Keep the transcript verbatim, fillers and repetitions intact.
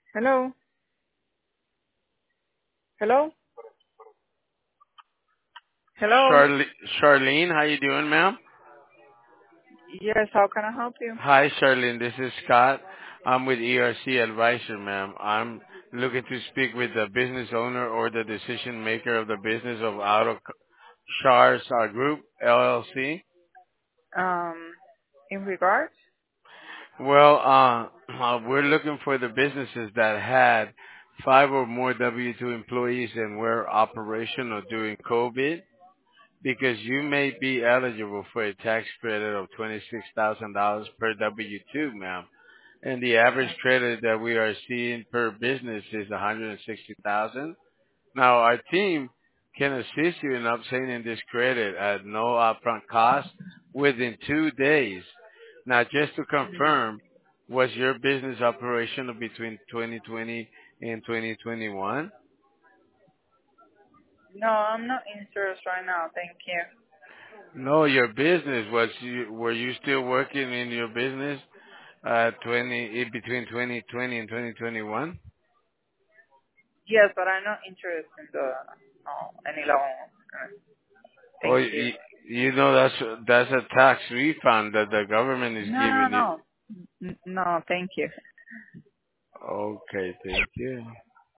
Hello? Hello? Hello? Charlene, Charlene, how you doing, ma'am? Yes, how can I help you? Hi, Charlene. This is Scott. I'm with E R C Advisor, ma'am. I'm looking to speak with the business owner or the decision maker of the business of Auto Shars uh, Group, L L C. Um, in regards? Well, uh, uh, we're looking for the businesses that had five or more W two employees and were operational during COVID, because you may be eligible for a tax credit of twenty-six thousand dollars per W two, ma'am. And the average credit that we are seeing per business is one hundred sixty thousand. Now, our team can assist you in obtaining this credit at no upfront cost within two days. Now, just to confirm, was your business operational between twenty twenty and twenty twenty-one? No, I'm not interested right now. Thank you. No, your business was you, were you still working in your business uh twenty in between twenty twenty and twenty twenty-one? Yes, but I'm not interested in the no, any loan. Uh, Oh, Thank you. you, you know that's that's a tax refund that the government is No, no, giving you. no. N- No, thank you. Okay, thank you.